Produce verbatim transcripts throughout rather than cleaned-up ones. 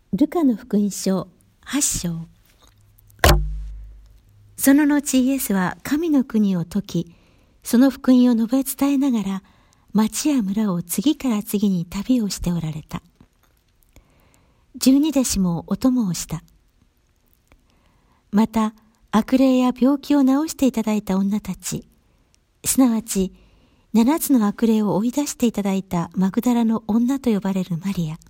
ルカの福音書はち章。その後イエスは神の国を説き、その福音を述べ伝えながら、町や村を次から次に旅をしておられた。十二弟子もお供をした。また、悪霊や病気を治していただいた女たち、すなわち、七つの悪霊を追い出していただいたマグダラの女と呼ばれるマリア、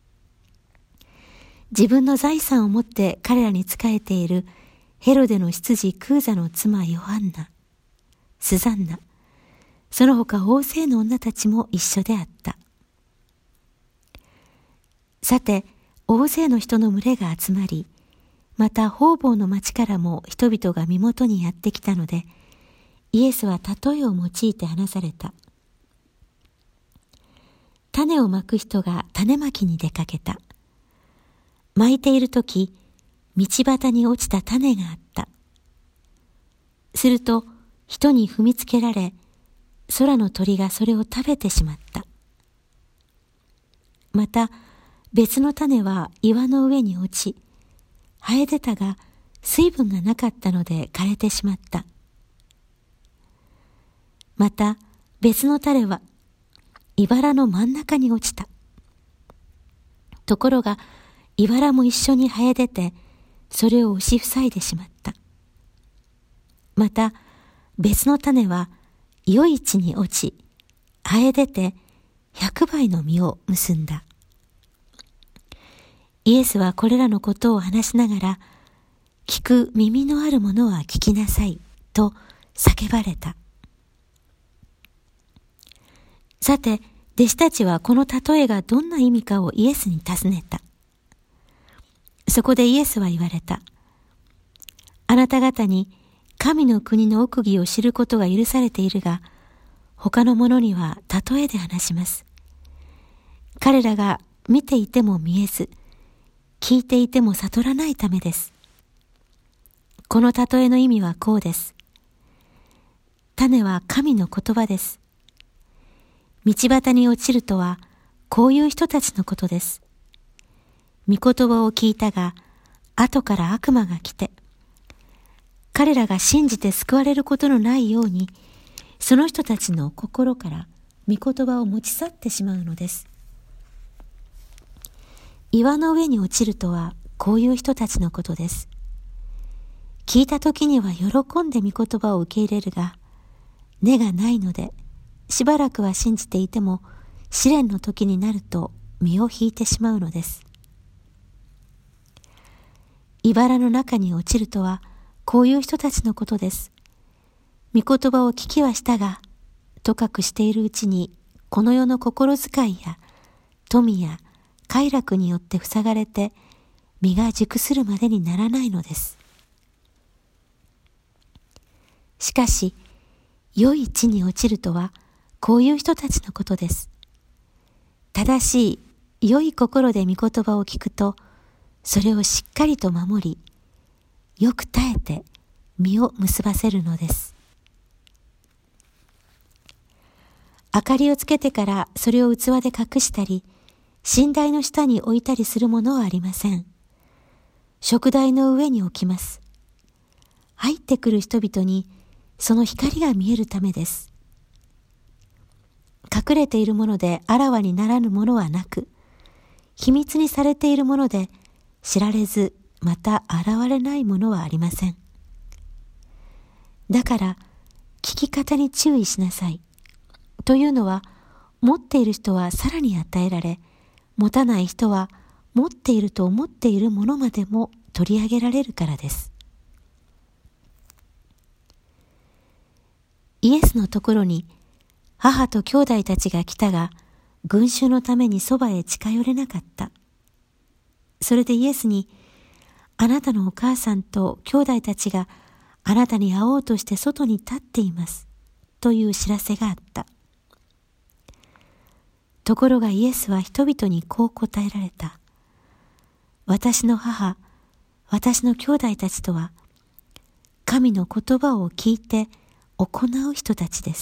自分の財産を持って彼らに仕えているヘロデの執事クーザの妻ヨハンナ、スザンナ、その他大勢の女たちも一緒であった。さて、大勢の人の群れが集まり、また方々の町からも人々が身元にやってきたので、イエスは例えを用いて話された。種をまく人が種まきに出かけた。まいているとき、道端に落ちた種があった。すると、人に踏みつけられ、空の鳥がそれを食べてしまった。また、別の種は岩の上に落ち、生え出たが水分がなかったので枯れてしまった。また、別の種は茨の真ん中に落ちた。ところが、茨も一緒に生え出て、それを押し塞いでしまった。また、別の種は、良い地に落ち、生え出て、百倍の実を結んだ。イエスはこれらのことを話しながら、聞く耳のある者は聞きなさい、と叫ばれた。さて、弟子たちはこの例えがどんな意味かをイエスに尋ねた。そこでイエスは言われた。あなた方に神の国の奥義を知ることが許されているが、他の者には例えで話します。彼らが見ていても見えず、聞いていても悟らないためです。この例えの意味はこうです。種は神の言葉です。道端に落ちるとは、こういう人たちのことです。御言葉を聞いたが、後から悪魔が来て、彼らが信じて救われることのないように、その人たちの心から御言葉を持ち去ってしまうのです。岩の上に落ちるとは、こういう人たちのことです。聞いた時には喜んで御言葉を受け入れるが、根がないので、しばらくは信じていても、試練の時になると身を引いてしまうのです。茨の中に落ちるとは、こういう人たちのことです。御言葉を聞きはしたが、とかくしているうちに、この世の心遣いや、富や快楽によって塞がれて、実が熟するまでにならないのです。しかし、良い地に落ちるとは、こういう人たちのことです。正しい、良い心で御言葉を聞くと、それをしっかりと守り、よく耐えて実を結ばせるのです。明かりをつけてからそれを器で隠したり、寝台の下に置いたりするものはありません。食台の上に置きます。入ってくる人々にその光が見えるためです。隠れているものであらわにならぬものはなく、秘密にされているもので知られず、また現れないものはありません。だから、聞き方に注意しなさい。というのは、持っている人はさらに与えられ、持たない人は持っていると思っているものまでも取り上げられるからです。イエスのところに、母と兄弟たちが来たが、群衆のためにそばへ近寄れなかった。それでイエスに、あなたのお母さんと兄弟たちがあなたに会おうとして外に立っています。という知らせがあった。ところがイエスは人々にこう答えられた。私の母、私の兄弟たちとは、神の言葉を聞いて行う人たちです。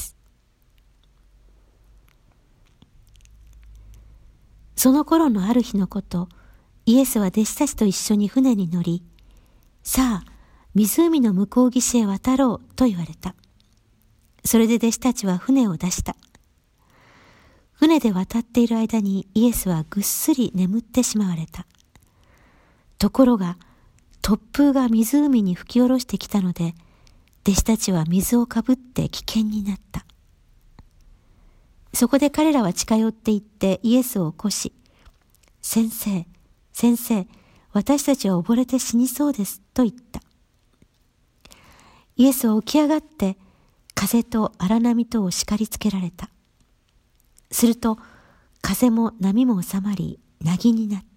その頃のある日のこと、 イエスは弟子たちと一緒に船に乗り、さあ、湖の向こう岸へ渡ろうと言われた。それで弟子たちは船を出した。船で渡っている間にイエスはぐっすり眠ってしまわれた。ところが、突風が湖に吹き下ろしてきたので、弟子たちは水をかぶって危険になった。そこで彼らは近寄って行ってイエスを起こし、先生、先生、私たちは溺れて死にそうですと言った。イエスは起き上がって風と荒波とを叱りつけられた。すると風も波も収まり、凪になった。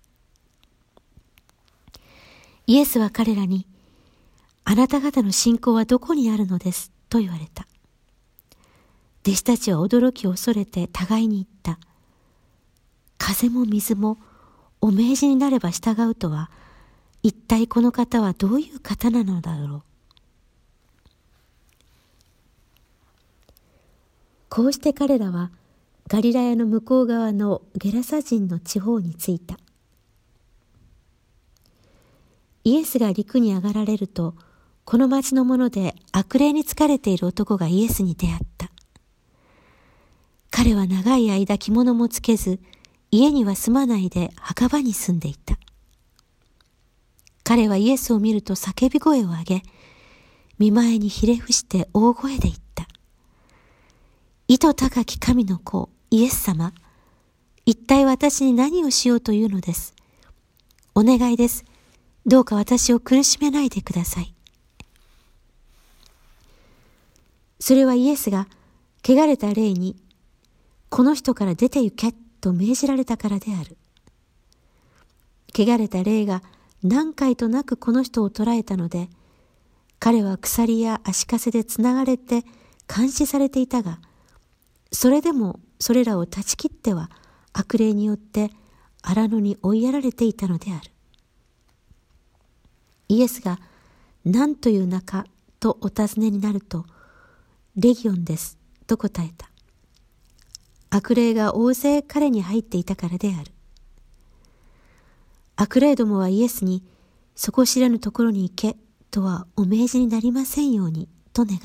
イエスは彼らに、あなた方の信仰はどこにあるのですと言われた。弟子たちは驚き恐れて互いに言った。風も水もお命じになれば従うとは、一体この方はどういう方なのだろう。こうして彼らはガリラヤの向こう側のゲラサ人の地方に着いた。イエスが陸に上がられると、この町の者で悪霊に疲れている男がイエスに出会った。彼は長い間着物もつけず、家には住まないで墓場に住んでいた。彼はイエスを見ると叫び声を上げ、見舞いにひれ伏して大声で言った。意図高き神の子、イエス様、一体私に何をしようというのです。お願いです。どうか私を苦しめないでください。それはイエスが汚れた霊に、この人から出て行けと命じられたからである。汚れた霊が何回となくこの人を捕らえたので、彼は鎖や足かせでつながれて監視されていたが、それでもそれらを断ち切っては悪霊によって荒野に追いやられていたのである。イエスが何という名とお尋ねになると、レギオンですと答えた。悪霊が大勢彼に入っていたからである。悪霊どもはイエスに、底知らぬところに行けとはお命じになりませんようにと願った。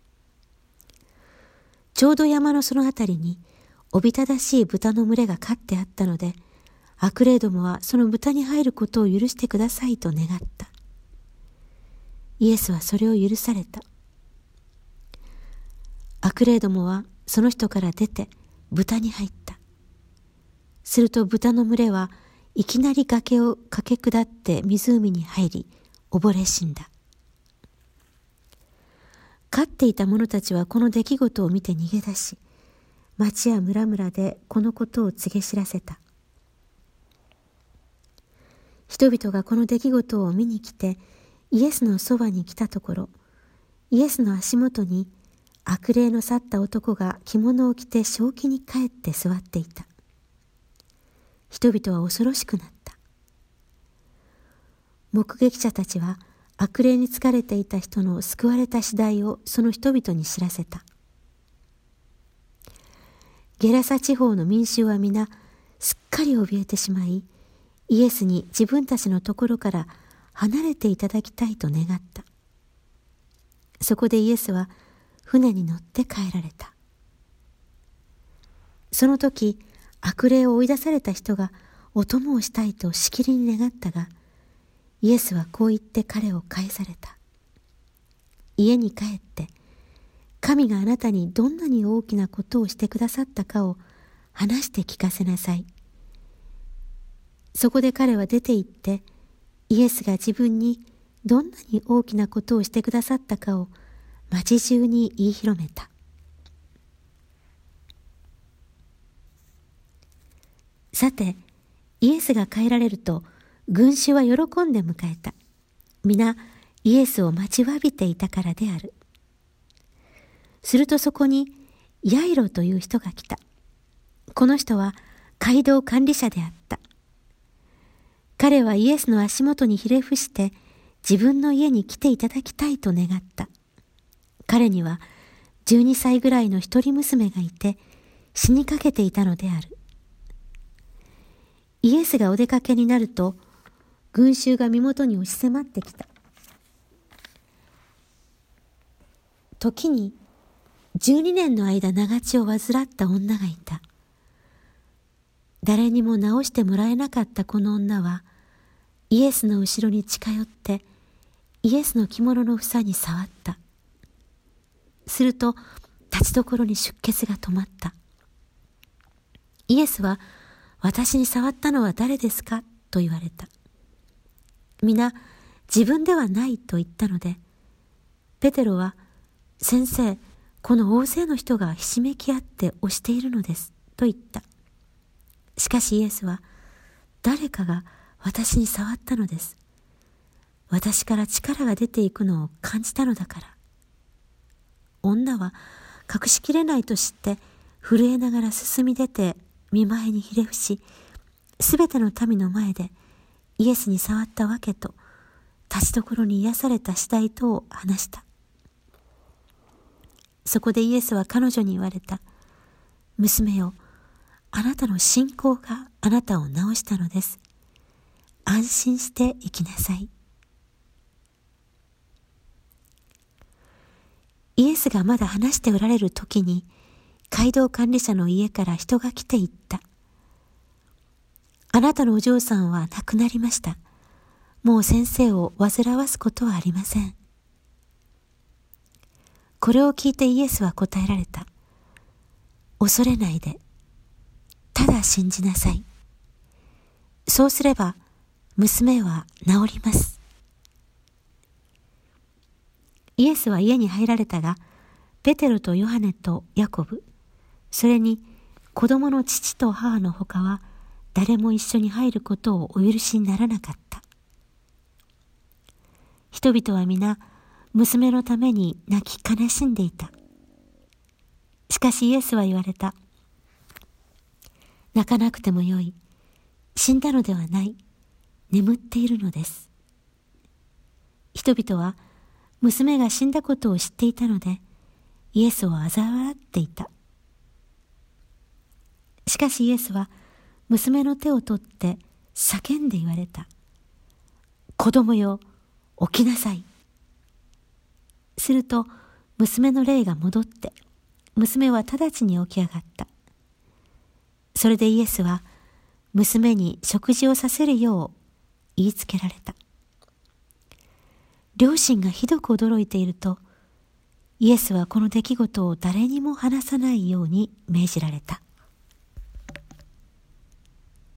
ちょうど山のそのあたりにおびただしい豚の群れが飼ってあったので、悪霊どもはその豚に入ることを許してくださいと願った。イエスはそれを許された。悪霊どもはその人から出て豚に入った。すると豚の群れはいきなり崖を駆け下って湖に入り、溺れ死んだ。飼っていた者たちはこの出来事を見て逃げ出し、町や村々でこのことを告げ知らせた。人々がこの出来事を見に来てイエスのそばに来たところ、イエスの足元に悪霊の去った男が着物を着て正気に帰って座っていた。人々は恐ろしくなった。目撃者たちは悪霊に疲れていた人の救われた次第をその人々に知らせた。ゲラサ地方の民衆は皆すっかり怯えてしまい、イエスに自分たちのところから離れていただきたいと願った。そこでイエスは船に乗って帰られた。その時、悪霊を追い出された人がお供をしたいとしきりに願ったが、イエスはこう言って彼を返された。家に帰って、神があなたにどんなに大きなことをしてくださったかを話して聞かせなさい。そこで彼は出て行って、イエスが自分にどんなに大きなことをしてくださったかを町中に言い広めた。さて、イエスが帰られると、群衆は喜んで迎えた。皆、イエスを待ちわびていたからである。するとそこに、ヤイロという人が来た。この人は街道管理者であった。彼はイエスの足元にひれ伏して、自分の家に来ていただきたいと願った。彼にはじゅうにさいぐらいの一人娘がいて、死にかけていたのである。 イエスがお出かけになると、群衆が身元に押し迫ってきた。時にじゅうにねんの間長血を患った女がいた。誰にも治してもらえなかったこの女は、イエスの後ろに近寄って、イエスの着物の房に触った。すると、立ちどころに出血が止まった。イエスは、私に触ったのは誰ですかと言われた。皆、自分ではないと言ったので、ペテロは、先生、この大勢の人がひしめき合って押しているのです、と言った。しかしイエスは、誰かが私に触ったのです。私から力が出ていくのを感じたのだから。女は隠しきれないと知って震えながら進み出て見舞いにひれ伏し、すべての民の前でイエスに触ったわけと立ちどころに癒された次第とを話した。そこでイエスは彼女に言われた。娘よ、あなたの信仰があなたを治したのです。安心して生きなさい。イエスがまだ話しておられる時に、街道管理者の家から人が来て言った。あなたのお嬢さんは亡くなりました。もう先生を煩わすことはありません。これを聞いてイエスは答えられた。恐れないで。ただ信じなさい。そうすれば、娘は治ります。イエスは家に入られたが、ペテロとヨハネとヤコブ、それに子供の父と母のほかは誰も一緒に入ることをお許しにならなかった。人々は皆、娘のために泣き悲しんでいた。しかしイエスは言われた。泣かなくてもよい。死んだのではない。眠っているのです。人々は娘が死んだことを知っていたので、イエスを嘲笑っていた。しかしイエスは娘の手を取って叫んで言われた。子供よ、起きなさい。すると娘の霊が戻って、娘は直ちに起き上がった。それでイエスは娘に食事をさせるよう言いつけられた。両親がひどく驚いていると、イエスはこの出来事を誰にも話さないように命じられた。